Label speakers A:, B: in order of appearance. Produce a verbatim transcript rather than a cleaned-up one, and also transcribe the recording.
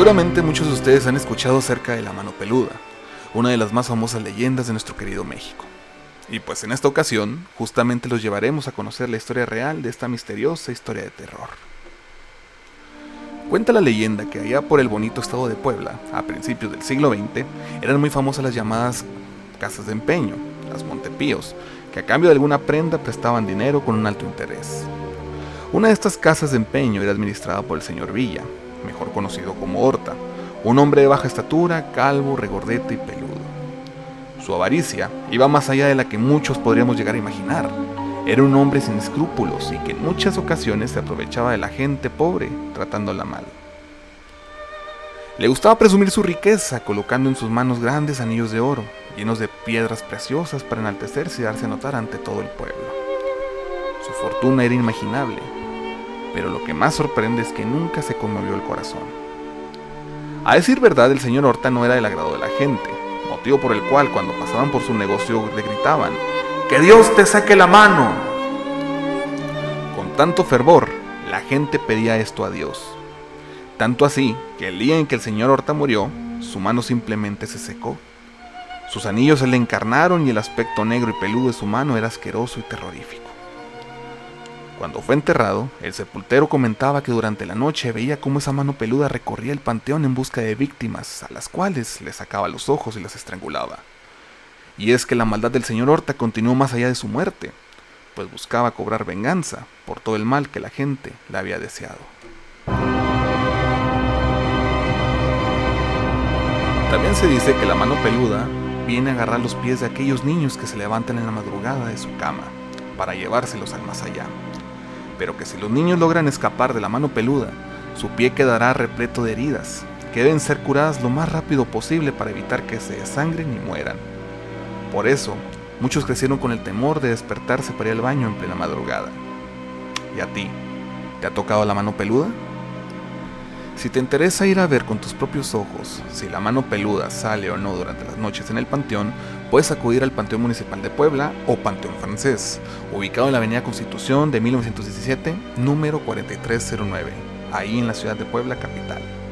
A: Seguramente muchos de ustedes han escuchado acerca de la mano peluda, una de las más famosas leyendas de nuestro querido México. Y pues en esta ocasión, justamente los llevaremos a conocer la historia real de esta misteriosa historia de terror. Cuenta la leyenda que allá por el bonito estado de Puebla, a principios del siglo veinte, eran muy famosas las llamadas casas de empeño, las Montepíos, que a cambio de alguna prenda prestaban dinero con un alto interés. Una de estas casas de empeño era administrada por el señor Villa, mejor conocido como Horta, un hombre de baja estatura, calvo, regordete y peludo. Su avaricia iba más allá de la que muchos podríamos llegar a imaginar. Era un hombre sin escrúpulos y que en muchas ocasiones se aprovechaba de la gente pobre, tratándola mal. Le gustaba presumir su riqueza, colocando en sus manos grandes anillos de oro, llenos de piedras preciosas para enaltecerse y darse a notar ante todo el pueblo. Su fortuna era inimaginable, pero lo que más sorprende es que nunca se conmovió el corazón. A decir verdad, el señor Horta no era del agrado de la gente, motivo por el cual cuando pasaban por su negocio le gritaban: ¡Que Dios te saque la mano! Con tanto fervor, la gente pedía esto a Dios. Tanto así, que el día en que el señor Horta murió, su mano simplemente se secó. Sus anillos se le encarnaron y el aspecto negro y peludo de su mano era asqueroso y terrorífico. Cuando fue enterrado, el sepultero comentaba que durante la noche veía cómo esa mano peluda recorría el panteón en busca de víctimas, a las cuales le sacaba los ojos y las estrangulaba. Y es que la maldad del señor Horta continuó más allá de su muerte, pues buscaba cobrar venganza por todo el mal que la gente le había deseado. También se dice que la mano peluda viene a agarrar los pies de aquellos niños que se levantan en la madrugada de su cama para llevárselos al más allá. Pero que si los niños logran escapar de la mano peluda, su pie quedará repleto de heridas, que deben ser curadas lo más rápido posible para evitar que se desangren y mueran. Por eso, muchos crecieron con el temor de despertarse para ir al baño en plena madrugada. ¿Y a ti? ¿Te ha tocado la mano peluda? Si te interesa ir a ver con tus propios ojos si la mano peluda sale o no durante las noches en el panteón, puedes acudir al Panteón Municipal de Puebla o Panteón Francés, ubicado en la avenida Constitución de mil novecientos diecisiete, número cuarenta y tres cero nueve, ahí en la ciudad de Puebla, capital.